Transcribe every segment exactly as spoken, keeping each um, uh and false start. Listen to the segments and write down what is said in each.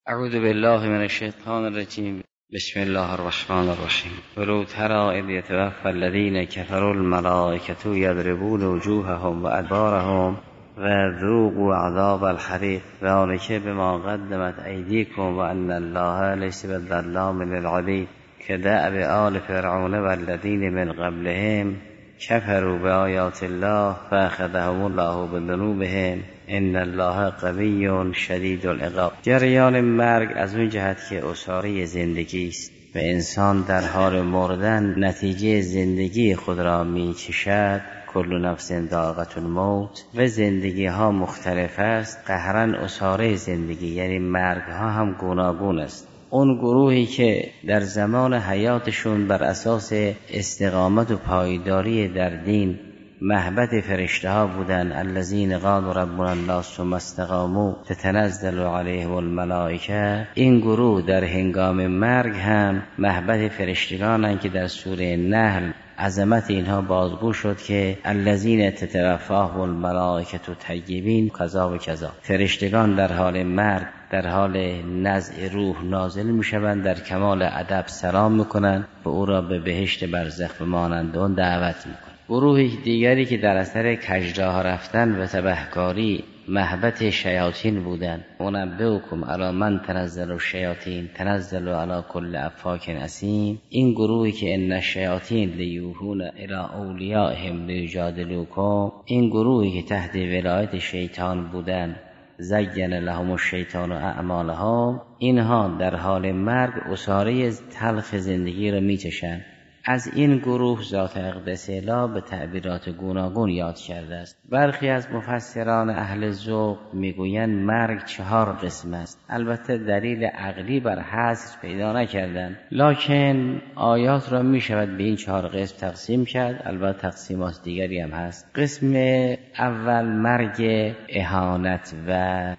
اعوذ بالله من الشیطان الرجیم. بسم الله الرحمن الرحیم. ولو تری اذ یتوفی الذین کفروا الملائکة یضربون وجوههم و ادبارهم و ذوقوا عذاب الحریق ذلک بما قدمت ایدیکم و ان الله لیس بظلام للعبید کدأب آل فرعون والذین من قبلهم کفروا بآیات الله فأخذهم الله بذنوبهم ان الله قوی شدید العقاب. جریان مرگ از اون جهت که اساره زندگی است و انسان در حال مردن نتیجه زندگی خود را می چشد. کل نفس ذائقة الموت و زندگی ها مختلف است. قهرن اساره زندگی یعنی مرگ ها هم گوناگون است. اون گروهی که در زمان حیاتشون بر اساس استقامت و پایداری در دین محبت فرشته ها بودن، الذین قالوا ربنا الله ثم استقاموا تتنزل علیهم الملائکه، این گروه در هنگام مرگ هم محبت فرشتگانند که در سوره نحل عظمت اینها بازگو شد که الذین تتوفاهم الملائکه طیبین کذا و کذا. فرشتگان در حال مرگ در حال نزع روح نازل میشوند، در کمال ادب سلام میکنند و او را به بهشت برزخ به مانند آن دعوت میکنند. گروه دیگری که در اثر کجراه رفتن و تبهکاری محبت شیاطین بودند. منبئکم علی من تنزل الشیاطین تنزل علی کل افاک اثیم، این گروهی که ان الشیاطین لیوحون الی اولیائهم لیجادلوکم، این گروهی که تحت ولایت شیطان بودند، زین لهم الشیطان اعمالهم، اینها در حال مرگ اساره تلخ زندگی را میچشند. از این گروه ذات اقدس اله به تعبیرات گوناگون یاد کرده است. برخی از مفسران اهل ذوق میگویند مرگ چهار قسم است. البته دلیل عقلی بر حذف پیدا نکردند، لکن آیات را میشود به این چهار قسم تقسیم کرد. البته تقسیمات دیگری هم هست. قسم اول مرگ اهانت و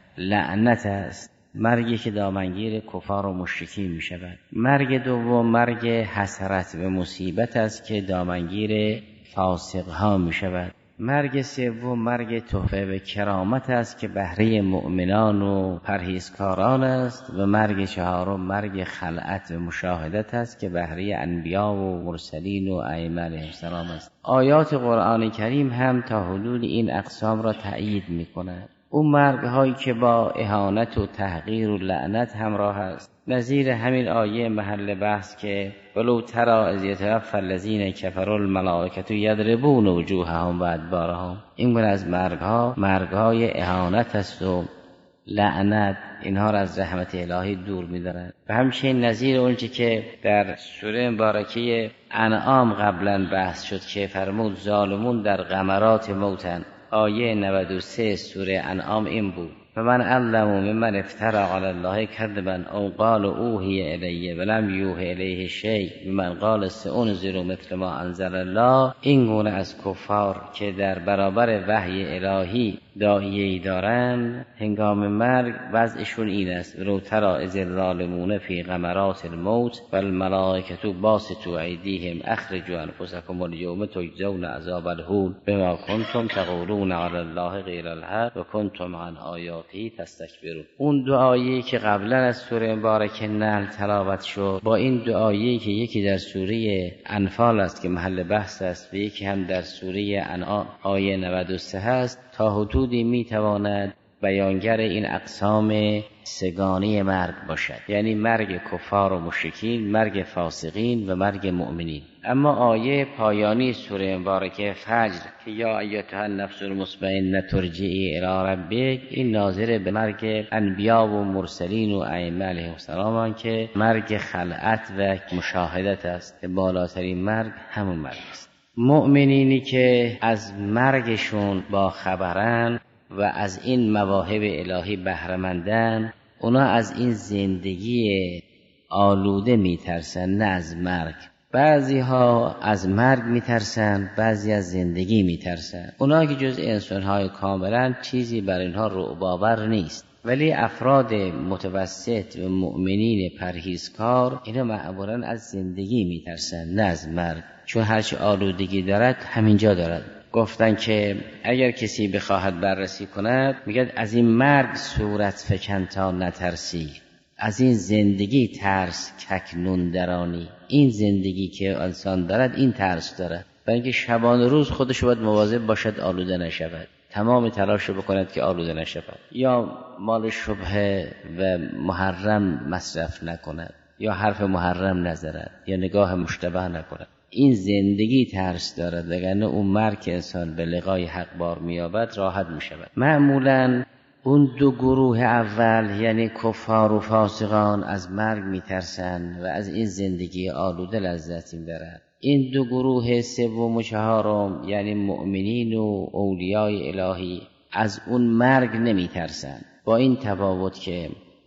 لعنت است، مرگی که دامنگیر کفار و مشرکین می شود. مرگ دوم مرگ حسرت و مصیبت است که دامنگیر فاسق ها می شود. مرگ سوم مرگ تحفه و کرامت است که بهره مؤمنان و پرهیزکاران است. و مرگ چهارم مرگ خلعت و مشاهدت است که بهره انبیا و مرسلین و ائمه علیهم السلام است. آیات قرآن کریم هم تا حدود این اقسام را تأیید می کند. اون مرگ هایی که با اهانت و تحقیر و لعنت همراه است، نظیر همین آیه محل بحث که ولو تری اذ یتوفی الذین کفروا الملائکة یضربون وجوههم و ادبارهم، این گونه از مرگ ها مرگ های اهانت است و لعنت، اینها را از رحمت الهی دور می‌دارند. و همچنین نظیر اونچه که در سوره مبارکه انعام قبلا بحث شد که فرمود ظالمون در غمرات موتن. آیه نود و سه سوره انعام این بود: فمن اظلم ممن افتری علی الله کذبا او قال اوحی الی ولم یوحی الیه شیء ممن قال سأنزل مثل ما انزل الله. این گونه از کفار که در برابر وحی الهی داعیه‌ای دارند، هنگام مرگ وضعشون این است: ولو تری اذ الظالمون فی غمرات الموت والملائکة باسطوا ایدیهم اخرجوا انفسکم الیوم تجزون عذاب الهون بما کنتم تقولون علی الله غیر الحق و کنتم عن آیاته تستکبرون. اون دعایی که قبلا از سوره مبارکه نحل تلاوت شد با این دعایی که یکی در سوره انفال است که محل بحث است و یکی هم در سوره انعام آیه نود و سه است، تا حدودی میتواند بیانگر این اقسام سگانی مرگ باشد، یعنی مرگ کفار و مشرکین، مرگ فاسقین و مرگ مؤمنین. اما آیه پایانی سوره مبارکه فجر که یا ایتها النفس المطمئنه ترجعی الی ربک، این ناظر به مرگ انبیا و مرسلین و ائمه علیهم السلام که مرگ خلعت و مشاهدت است که بالاترین مرگ همون مرگ است. مؤمنینی که از مرگشون با خبرن و از این مواهب الهی بهره‌مندن، اونا از این زندگی آلوده میترسن، نه از مرگ. بعضی ها از مرگ میترسن، بعضی از زندگی میترسن. اونا که جز انسان‌های کاملن چیزی بر اینها رعب‌آور نیست، ولی افراد متوسط و مؤمنین پرهیزکار اینا معمولاً از زندگی میترسن، نه از مرگ، چون هرچی آلودگی دارد همینجا دارد. گفتن که اگر کسی بخواهد بررسی کند، میگه از این مرگ صورت فکن تا نترسی، از این زندگی ترس ککنون درانی. این زندگی که انسان دارد این ترس دارد، برای اینکه شبان روز خودش باید مواظب باشد آلوده نشود، تمام تلاش رو بکند که آلوده نشود، یا مال شبهه و محرم مصرف نکند، یا حرف محرم نزند، یا نگاه مشتبه نکند. این زندگی ترس دارد، وگرنه اون مرگ که انسان به لقای حق بار می‌یابد راحت می‌شود. معمولاً اون دو گروه اول یعنی کفار و فاسقان از مرگ میترسن و از این زندگی آلوده لذت میبرن. این دو گروه سوم و چهارم یعنی مؤمنین و اولیای الهی از اون مرگ نمیترسن، با این تفاوت که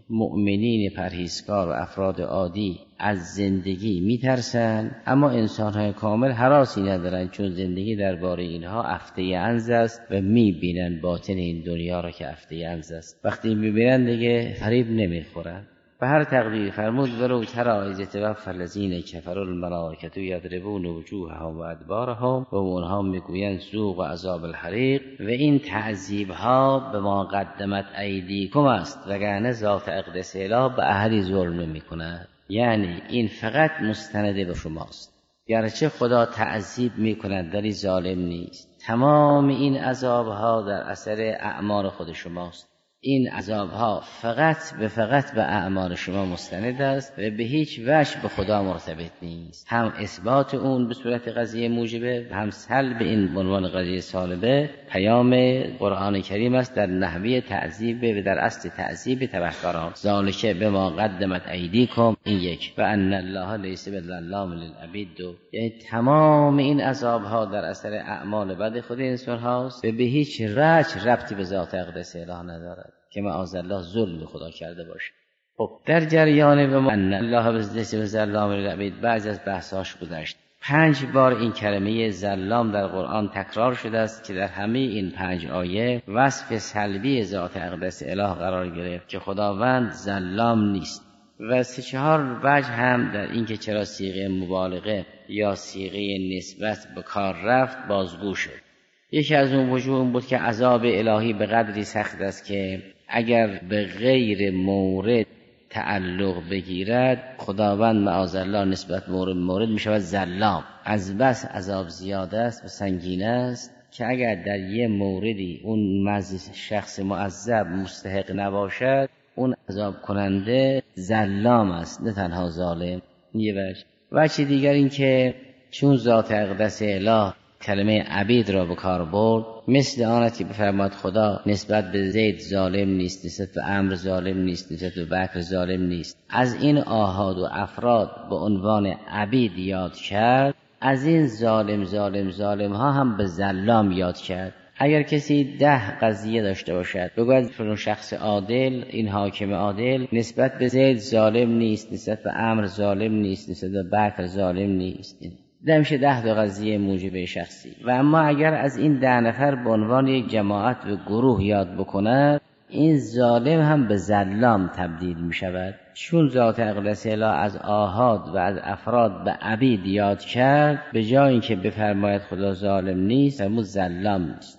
مؤمنین پرهیزکار و افراد عادی از زندگی میترسن، اما انسان‌های کامل هراسی ندارن، چون زندگی درباره اینها افته انز است و میبینن باطن این دنیا را که افته انز است. وقتی میبینن دیگه فریب نمیخورن. به هر تقدیر فرمود ولو تری اذ یتوفی الذین کفروا الملائکة یضربون وجوههم و ادبارهم، و اونها میگویند ذوقوا عذاب الحریق، و این تعذیب ها به ما قدمت ایدیکم است، وگرنه ذات اقدس اله به احدی ظلم نمیکند. یعنی این فقط مستند به شماست، گرچه خدا تعذیب میکند ولی ظالم نیست. تمام این عذاب ها در اثر اعمال خود شماست. این عذاب ها فقط به فقط به اعمال شما مستند است و به هیچ وجه به خدا مرتبط نیست. هم اثبات اون به صورت قضیه موجبه و هم سلب این عنوان قضیه سالبه. پیام قرآن کریم است در نحوه تعذیب و در اصل تعذیب تبهکاران. ذالک بما قدمت ایدیکم، این یک، و ان الله لیس بظلام للعبید. دو، یعنی تمام این عذاب ها در اثر اعمال بد خود انسان هاست و به هیچ وجه ربطی به ذات اقدس اله ندارد که معاذالله ظلم خدا کرده باشه. خب در جریان و ان الله لیس بظلام للعبید بعضی از بحثاش گذشت. پنج بار این کلمه ظلام در قرآن تکرار شده است که در همه این پنج آیه وصف سلبی ذات اقدس اله قرار گرفت که خداوند ظلام نیست. و سه چهار وجه هم در این که چرا صیغه مبالغه یا صیغه نسبت به کار رفت بازگو شد. یکی از اون وجوه این بود که عذاب الهی به قدری سخت است که اگر به غیر مورد تعلق بگیرد خداوند معاذالله نسبت مورد مورد می شود ظلام. از بس عذاب زیاده است و سنگین است که اگر در یه موردی اون مزی شخص معذب مستحق نباشد، اون عذاب کننده ظلام است، نه تنها ظالم. یه وجه. وجه دیگر این که چون ذات اقدس اله کلمه عبید را به کار برد، مثل آنت که بفرماد خدا نسبت به زید ظالم نیست، نسبت به عمرو ظالم نیست، نسبت به بکر ظالم نیست، از این آحاد و افراد به عنوان عبید یاد کرد، از این ظالم ظالم ظالم ها هم به ظلام یاد کرد. اگر کسی ده قضیه داشته باشد بگوید فلان شخص عادل، این حاکم عادل نسبت به زید ظالم نیست، نسبت به عمرو ظالم نیست، نسبت به بکر ظالم نیست، دمیشه ده تا قضیه موجبه شخصی. و اما اگر از این ده نفر به عنوان یک جماعت و گروه یاد بکند، این ظالم هم به ظلام تبدیل می شود، چون ذات اقدس اله از آحاد و از افراد به عبید یاد کرد، به جای اینکه بفرماید خدا ظالم نیست فرمود ظلام نیست،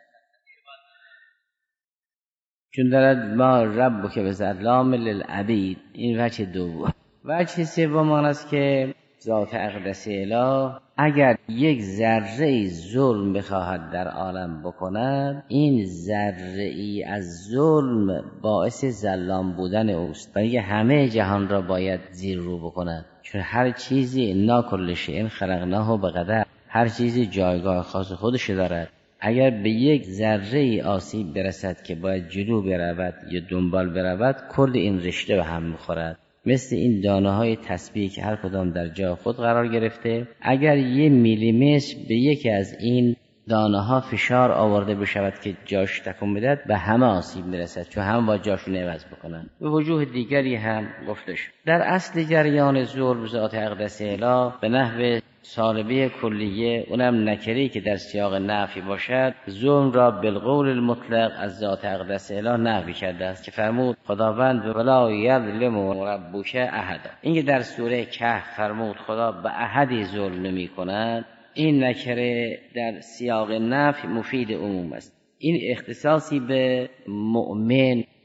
چون دارد ما رب که به ظلام للعبید. این وجه دوم. وجه سوم آن است که ذات اقدس اله اگر یک ذره ظلم بخواهد در عالم بکند، این ذره ای از ظلم باعث ظلام بودن اوست، برای همه جهان را باید زیر رو بکند، چون هر چیزی انا کل شیء خلقناه بقدر، هر چیزی جایگاه خاص خودش دارد. اگر به یک ذره ای آسیب برسد که باید جلو برود یا دنبال برود، کل این رشته به هم میخورد. مثل این دانه های تسبیح که هر کدام در جای خود قرار گرفته، اگر یه میلیمتر به یکی از این دانه ها فشار آورده بشود که جاش تکون بدهد، به همه آسیب میرسد، چون همه با جاشون عوض بکنن. به وجوه دیگری هم گفته شد. در اصل جریان ظلم ذات اقدس اله به نحو سالبه کلیه، اونم نکری که در سیاق نفی باشد، ظلم را بالقول المطلق از ذات اقدس اله نفی کرده است که فرمود خداوند ولا یظلم ربک احدا. این که در سوره کهف فرمود خدا به احدی ظلم نمی کند، این نکره در سیاق نفی مفید عموم است. این اختصاصی به مؤمن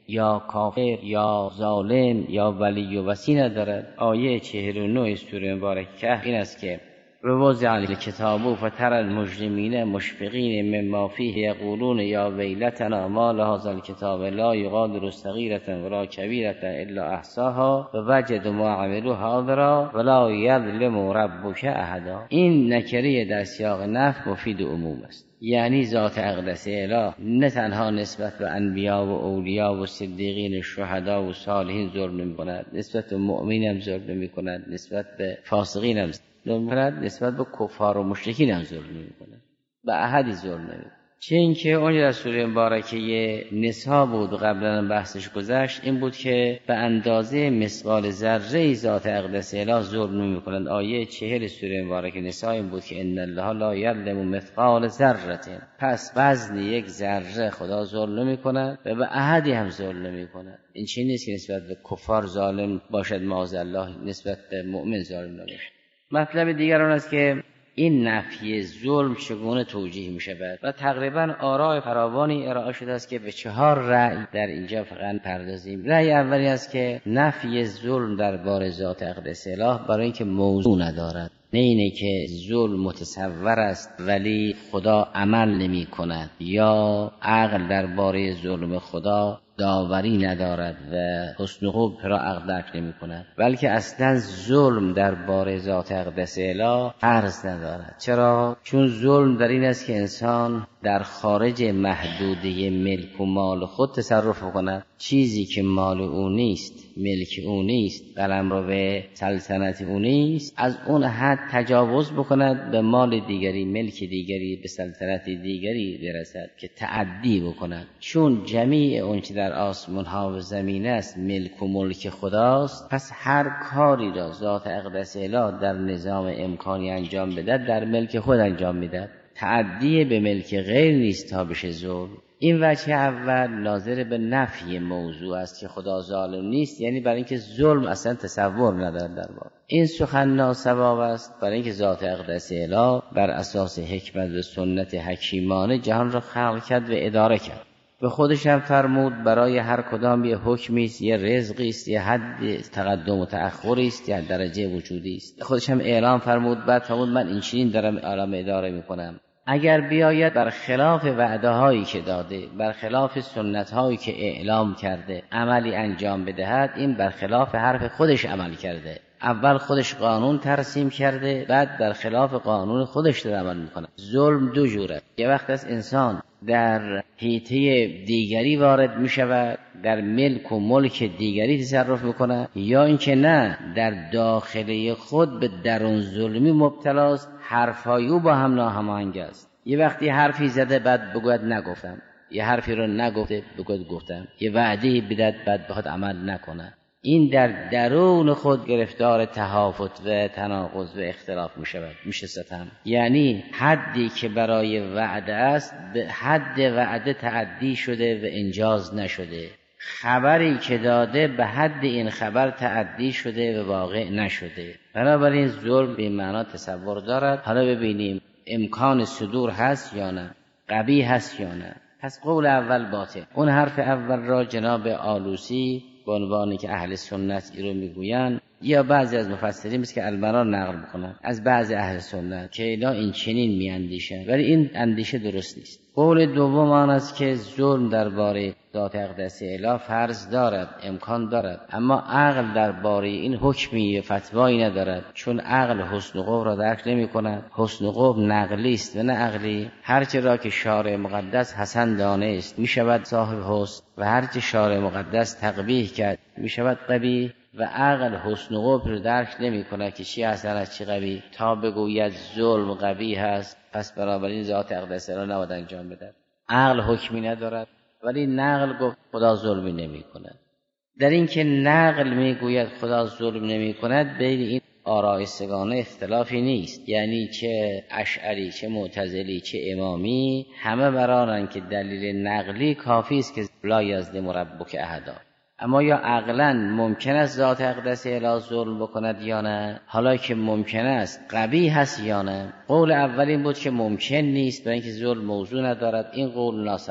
یا کافر یا ظالم یا ولی و وصی ندارد. آیه چهل و نه سوره مبارکه کهف این است که ووضع الکتاب فتری المجرمین مشفقین مما فیه یقولون یا ویلتنا ما لهذا الکتاب لا یغادر صغیرة ولا کبیرة الا احصاها ووجدوا ما عملوا حاضرا ولا یظلم ربک احدا. این نکره در سیاق نفی مفید عموم است، یعنی ذات اقدس اله نه تنها نسبت به انبیا و اولیا و صدیقین و شهدا و صالحین ظلم نمی کند، نسبت به مؤمنین هم ظلم نمی کند، نسبت به فاسقین هم ظلم کند، نسبت به کفار و مشرکین هم ظلم نمی کند، به احدی ظلم نمی کند. چه اینکه اونجا در سوره مبارکه نساء بود قبلا بحثش گذشت، این بود که به اندازه مثقال ذره ذات اقدس اله ظلم نمی کنند. آیه چهل سوره مبارکه نساء این بود که ان الله لا یظلم مثقال ذره، پس وزن یک ذره خدا ظلم نمی کند و به احدی هم ظلم نمی کند. این چیزی نیست که نسبت به کفار ظالم باشد معاذالله، نسبت به مؤمن ظالم نباشد. مطلب دیگر آن است که این نفی ظلم چگونه توجیه می شود و تقریبا آراء فراوانی ارائه شده است که به چهار رأی در اینجا فقط پردازیم. رأی اولی است که نفی ظلم درباره ذات اقدس اله برای اینکه موضوع ندارد، نه اینه که ظلم متصور است ولی خدا عمل نمی کند، یا عقل درباره ظلم خدا داوری ندارد و حسن خوب را عقل درک نمی کند، بلکه اصلا ظلم درباره ذات اقدس اله عرض ندارد. چرا؟ چون ظلم در این است که انسان در خارج محدوده ملک و مال خود تصرف کند، چیزی که مال او نیست، ملک او نیست، قلمرو به سلطنت او نیست، از اون حد تجاوز بکند به مال دیگری، ملک دیگری، به سلطنت دیگری برسد که تعدی بکند. چون جمیع اون چه در آسمان ها و زمین است ملک و ملک خداست، پس هر کاری را ذات اقدس اله در نظام امکانی انجام بدهد در ملک خود انجام میدهد. تعدی به ملک غیر نیست تا بشه ظلم. این وجه اول ناظر به نفی موضوع است که خدا ظالم نیست، یعنی برای اینکه ظلم اصلا تصور ندارد در واقع. این سخن ناصواب است، برای اینکه ذات اقدس اله بر اساس حکمت و سنت حکیمانه جهان را خلق کرد و اداره کرد. به خودش هم فرمود برای هر کدام یه حکمی است، یه رزقی است، یه حد تقدم و تأخری است، یه درجه وجودی است. خودش هم اعلام فرمود، بعد فرمود من این چنین دارم عالم اداره میکنم. اگر بیاید بر خلاف وعده هایی که داده، بر خلاف سنت هایی که اعلام کرده عملی انجام بدهد، این بر خلاف حرف خودش عمل کرده. اول خودش قانون ترسیم کرده، بعد در خلاف قانون خودش داره عمل میکنه. ظلم دو جوره، یه وقت از انسان در حیطه دیگری وارد میشود، در ملک و ملک دیگری تصرف میکنه، یا اینکه نه در داخله خود به درون ظلمی مبتلاست، حرفای او با هم ناهماهنگ است. یه وقتی حرفی زده بعد بگوید نگفتم، یه حرفی رو نگفته بگوید گفتم، یه وعده بدهد بعد بخواد عمل نکنه. این در درون خود گرفتار تهافت و تناقض و اختلاف می شود، میشه ستم. یعنی حدی که برای وعده است به حد وعده تعدی شده و انجاز نشده، خبری که داده به حد این خبر تعدی شده و واقع نشده. بنابراین ظلم به معنا تصور دارد. حالا ببینیم امکان صدور هست یا نه، قبیح هست یا نه. پس قول اول باطل. اون حرف اول را جناب آلوسی به عنوانی که اهل سنت ای رو میگویند، یا بعضی از مفسرین مثل که البنا نقل میکنند از بعضی اهل سنت که اینا این چنین میاندیشند، ولی این اندیشه درست نیست. قول دوم آن است که ظلم درباره ذات اقدس اله فرض دارد، امکان دارد، اما عقل درباره این حکمی فتوایی ندارد، چون عقل حسن و قبح را درک نمی کند. حسن و قبح نقلی است و نه عقلی. هرچه را که شارع مقدس حسن دانست می شود صاحب حسن، و هرچه شارع مقدس تقبیح کرد می شود قبیح. و عقل حسن و قبح را درک نمی کند که چی حسن است چی قبیح، تا بگوید ظلم قبیح است، پس بنابراین ذات اقدس اله نباید انجام بدهد. عقل حکمی ندارد، ولی نقل گفت خدا ظلمی نمی کند. در این که نقل می گوید خدا ظلم نمی کند، بین این آراء سگانه اختلافی نیست. یعنی چه اشعری چه معتزلی چه امامی همه برانند که دلیل نقلی کافی است که لا یظلم ربک احدا. اما یا عقلا ممکن است ذات اقدس اله ظلم بکند یا نه؟ حالا که ممکن است قبیح هست یا نه؟ قول اول این بود که ممکن نیست، برای اینکه ظلم موضوع ندارد. این قول ناسواب بود.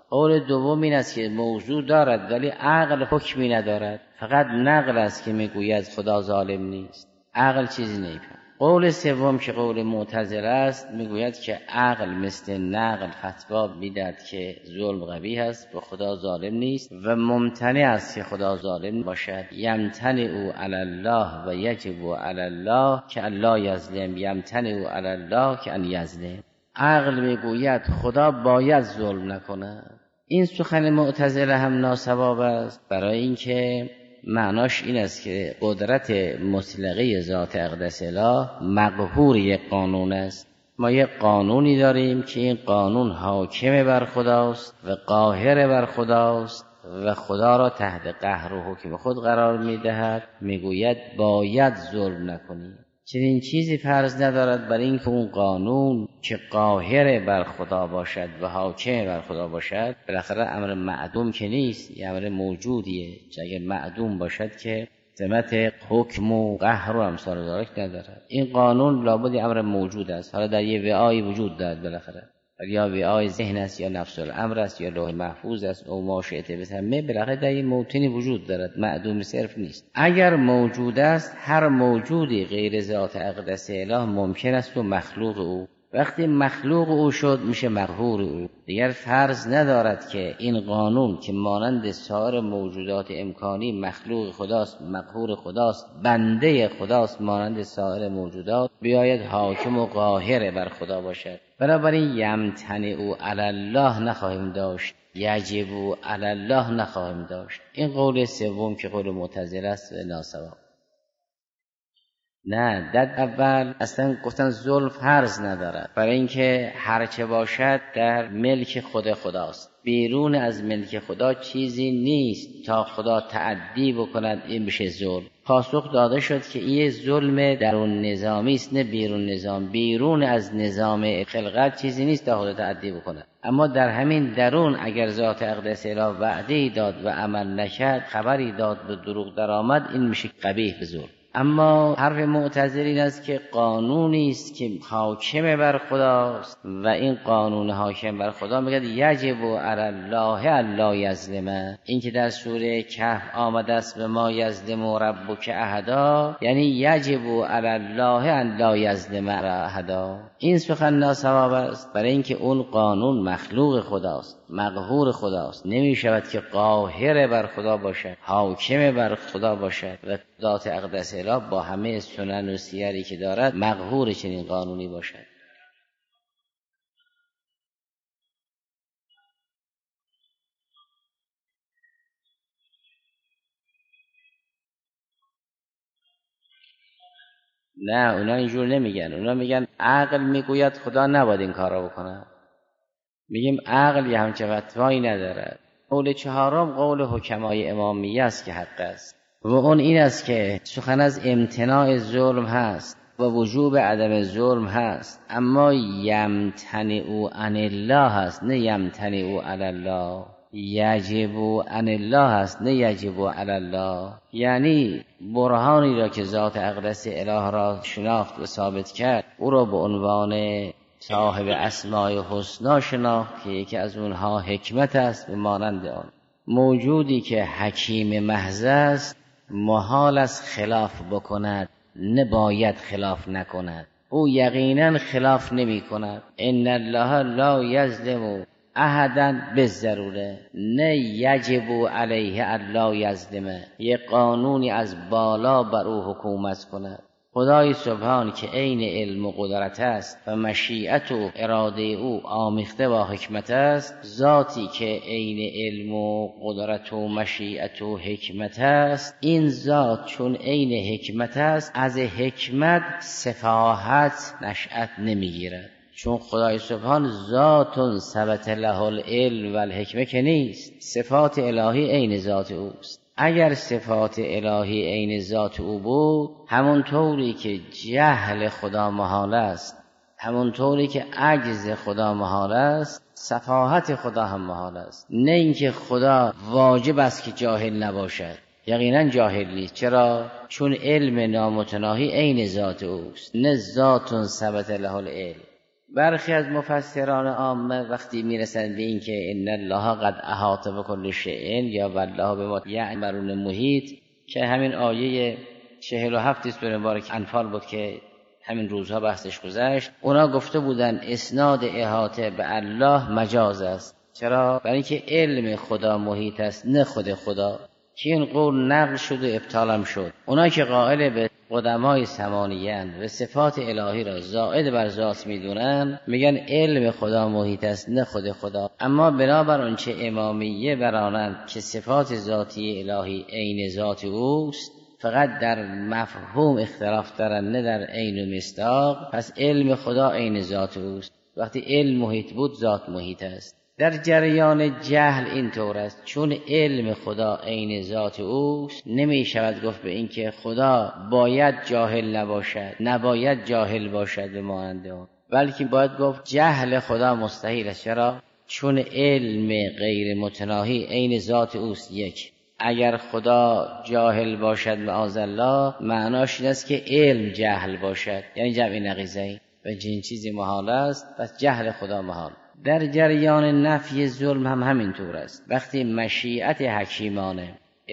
قول دوم این است که موضوع دارد ولی عقل حکمی ندارد، فقط نقل است که میگوید خدا ظالم نیست، عقل چیزی نمیفهمد. قول سوم که قول معتزله است میگوید که عقل مثل نقل فتوا میدهد که ظلم قبیح است و خدا ظالم نیست و ممتنع است که خدا ظالم باشد. یمتنع علی الله و یجب علی الله که الله یظلم، یمتنع علی الله که ان یظلم. عقل میگوید خدا باید ظلم نکند. این سخن معتزله هم ناصواب است، برای اینکه معناش این است که قدرت مطلقه ذات اقدس اله مقهور یک قانون است. ما یک قانونی داریم که این قانون حاکم بر خداست و قاهر بر خداست و خدا را تحت قهر و حکم خود قرار میدهد، میگوید باید ظلم نکنی. چنین چیزی فرض ندارد برای اینکه اون قانون که قاهر بر خدا باشد و حاکم بر خدا باشد، بالاخره امر معدوم که نیست، یه امر موجودیه. اگر معدوم باشد که ذمت حکم و قهر و امثال ذالک ندارد. این قانون لابد امر موجود است، حالا در یه وعایی وجود دارد بالاخره، یا وعای ذهن است یا نفس الامر است یا لوح محفوظ است او ما شئت بسمه، بالاخره در این موطنی وجود دارد، معدوم صرف نیست. اگر موجود است، هر موجودی غیر ذات اقدس اله ممکن است و مخلوق او. وقتی مخلوق او شد میشه مقهور او. دیگر فرض ندارد که این قانون که مانند سایر موجودات امکانی مخلوق خداست، مقهور خداست، بنده خداست مانند سایر موجودات، بیاید حاکم و قاهر بر خدا باشد. بنابراین یمتنع علی الله نخواهیم داشت، یجب علی الله نخواهیم داشت. این قول سوم که قول معتزله است و ناصواب. نه، در اول اصلا گفتن ظلم فرض ندارد، برای اینکه هرچه باشد در ملک خود خداست، بیرون از ملک خدا چیزی نیست تا خدا تعدی بکند این بشه ظلم. پاسخ داده شد که این ظلم درون نظامی است نه بیرون نظام. بیرون از نظام خلقت چیزی نیست تا خدا تعدی بکند، اما در همین درون اگر ذات اقدس اله وعده داد و عمل نکرد، خبری داد به دروغ درآمد، این میشه قبیح به ظلم. اما حرف معتزله این است که قانونی است که حاکم بر خداست و این قانون حاکم بر خدا میگه یجب علی الله الا یظلم. این که در سوره کهف آمده است و ما یظلم ربک احدا، یعنی یجب علی الله الا یظلم احدا. این سخن ناصواب است، برای اینکه اون قانون مخلوق خداست، مقهور خداست، نمی شود که قاهر بر خدا باشد، حاکم بر خدا باشد و ذات اقدس اله با همه سنن و سیری که دارد مقهور چنین قانونی باشد. نه، اونا اینجور نمیگن. اونا میگن عقل میگوید خدا نباید این کار را بکنه. میگیم عقل یه همچه فتوایی ندارد. قول چهارم قول حکمای امامیه است که حق است و اون این است که سخن از امتناع ظلم هست و وجوب عدم ظلم هست، اما یمتنع عن الله هست نه یمتنع علی الله. یجب عن الله هست نه یجب علی الله. یعنی برهانی را که ذات اقدس اله را شناخت و ثابت کرد، او را به عنوان صاحب اسماء حسنا شناخت که یکی از اونها حکمت است. به مانند آن موجودی که حکیم محض است محال است خلاف بکند، نباید خلاف نکند. او یقینا خلاف نمی کند. ان الله لا یظلم احدا بالضروره، نه یجب علیه الا یظلم، یک قانونی از بالا بر او حکومت کند. خدای سبحان که عین علم و قدرت است و مشیت و اراده او آمیخته با حکمت است، ذاتی که عین علم و قدرت و مشیت و حکمت است، این ذات چون عین حکمت است از حکمت سفاهت نشأت نمیگیرد، چون خدای سبحان ذات ثبت له العلم و الحکمه که نیست. صفات الهی عین ذات اوست. اگر صفات الهی عین ذات او بود، همون طوری که جهل خدا محال است، همون طوری که عجز خدا محال است، سفاهت خدا هم محال است. نه اینکه خدا واجب است که جاهل نباشد، یقینا جاهل نیست. چرا؟ چون علم نامتناهی عین ذات اوست، نه ذات ثبت له العلم. برخی از مفسران عامه وقتی میرسند به این که ان الله قد احاط بكل شیء یا والله بما یعملون محیط، که همین آیه چهل و هفت سوره مبارک انفال بود که همین روزها بحثش گذشت، اونا گفته بودن اسناد احاطه به الله مجاز است. چرا؟ برای اینکه علم خدا محیط است نه خود خدا، که این قول نقل شد و ابطالم شد. اونا که قائل به قدمای سمانیان و صفات الهی را زائد بر ذات میدونن، میگن علم خدا محیط است نه خود خدا. اما بنابر آنچه امامیه برانند که صفات ذاتی الهی عین ذات اوست، فقط در مفهوم اختلاف دارن نه در عین و مصداق، پس علم خدا عین ذات اوست. وقتی علم محیط بود ذات محیط است. در جریان جهل این طور است، چون علم خدا عین ذات اوست نمی شود گفت به این که خدا باید جاهل نباشد، نباید جاهل باشد به مانند اون، بلکه باید گفت جهل خدا مستحیل است. چرا؟ چون علم غیر متناهی عین ذات اوست. یک، اگر خدا جاهل باشد معاذالله معناش این است که علم جهل باشد، یعنی جمع نقیضین و چنین چیزی محال است، پس جهل خدا محال. در جریان نفی ظلم هم همین طور است. وقتی مشیت حکیمانه،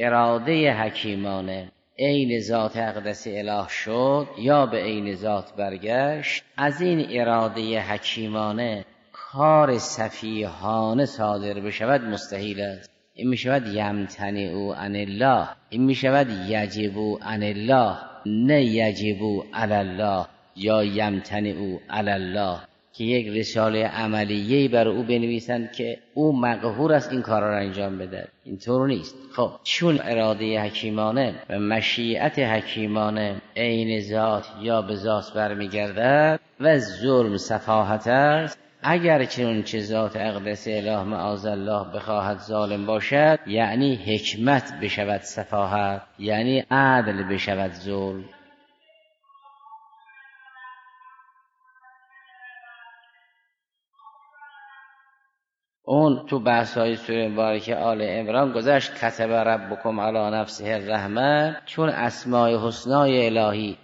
اراده حکیمانه عین ذات اقدس اله شد یا به عین ذات برگشت، از این اراده حکیمانه کار سفیهانه صادر بشود مستحیل است. این می شود یمتنعوا عن الله، این می شود یجبوا عن الله نه یجبوا علی الله یا یمتنعوا علی الله، که یک رساله عملیه‌ای بر او بنویسند که او مقهور است این کارا را انجام بده. اینطور نیست. خب چون اراده حکیمانه و مشیت حکیمانه عین ذات یا به ذات برمیگردد و ظلم سفاهت است، اگر چون چه ذات اقدس اله معاذالله بخواهد ظالم باشد، یعنی حکمت بشود سفاهت، یعنی عدل بشود ظلم. اون تو بحث‌های سوره مبارکه آل عمران گذشت کتب ربکم علی نفسه الرحمه، چون اسماء حسنای الهی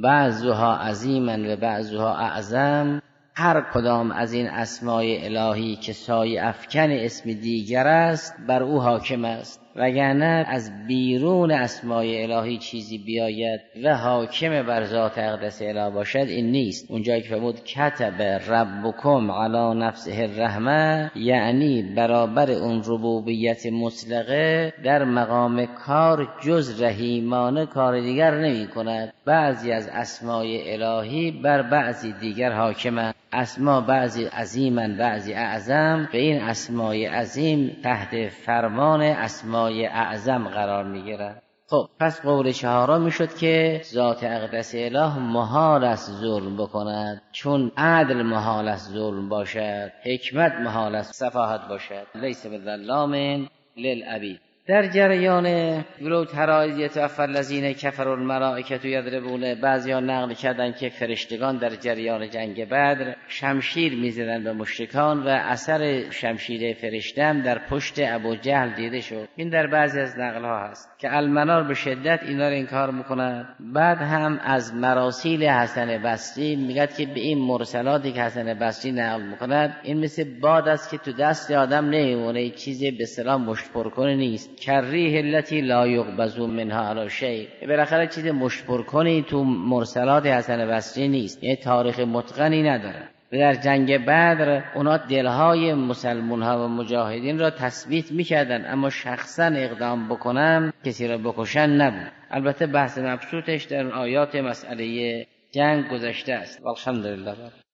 بعضها عظیما و بعضها اعظم، هر کدام از این اسماء الهی که سایه افکن اسم دیگر است بر او حاکم است، وگرنه از بیرون اسماء الهی چیزی بیاید و حاکم بر ذات اقدس اله باشد این نیست. اونجایی که فرمود کتب ربکم علی نفسه الرحمه، یعنی برابر اون ربوبیت مطلقه در مقام کار جز رحیمانه کار دیگر نمی کند. بعضی از اسماء الهی بر بعضی دیگر حاکمند، اسما بعضی عظیمن بعضی اعظم، به این اسماء عظیم تحت فرمان اسماء اعظم قرار میگیرد. خب پس قول چهارم میشد که ذات اقدس اله محال است ظلم بکند، چون عدل محال است ظلم باشد، حکمت محال است سفاهت باشد، لیس بظلام للعبید. در جریان ولو تری اذ یتوفی الذین کفروا الملائکة یضربون، بعضی‌ها نقل کردند که فرشتگان در جریان جنگ بدر شمشیر می‌زدند به مشرکان و اثر شمشیر فرشته هم در پشت ابوجهل دیده شد. این در بعضی از نقل‌ها هست که المنار به شدت اینا رو انکار می‌کنند. بعد هم از مراسیل حسن بصری میگه که به این مرسلاتی که حسن بصری نقل می‌کند این مثل باد است که تو دست آدم نمیمونه، چیزی به اصطلاح مشت کنه نیست، کریه التی لا یقبض منها علی شیء. بالاخره چیز مشت کنی تو مرسلات حسن بصری نیست، یعنی تاریخ متقنی نداره. و در جنگ بدر اونا دلهای مسلمان ها و مجاهدین را تثبیت میکردن، اما شخصا اقدام بکنن کسی را بکشن نبود. البته بحث مبسوطش در آیات مسئله جنگ گذشته است. والحمدلله.